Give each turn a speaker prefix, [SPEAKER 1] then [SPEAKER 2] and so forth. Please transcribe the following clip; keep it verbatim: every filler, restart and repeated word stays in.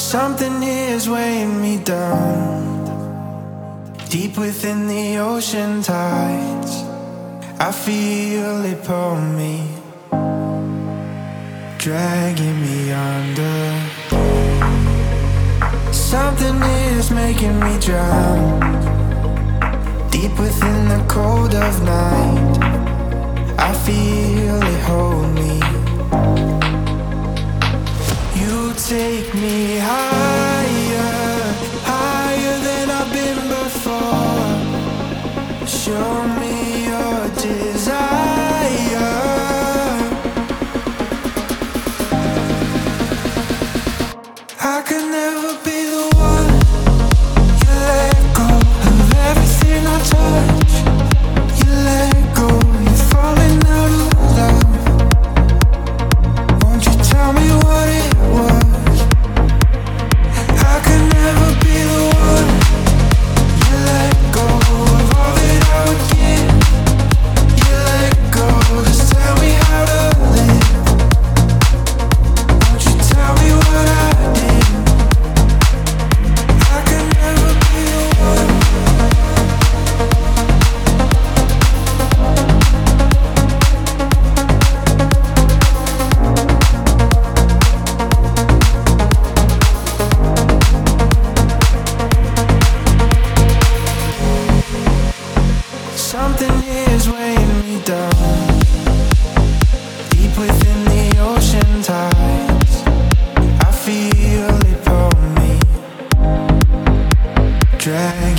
[SPEAKER 1] Something is weighing me down, deep within the ocean tides. I feel it pull me, dragging me under. Something is making me drown, deep within the cold of night. I feel it hold me. You take me higher, higher than I've been before. Show me your desire. I could never be the one. You let go of everything I touch. You let go, you're falling out of love. Won't you tell me what it was? I could never be the one. You let go of all that I would give. You let go, just tell me how to live. Won't you tell me what I did? I could never be the one. Something is weighing me down, deep within the ocean tides. I feel it pull me, drag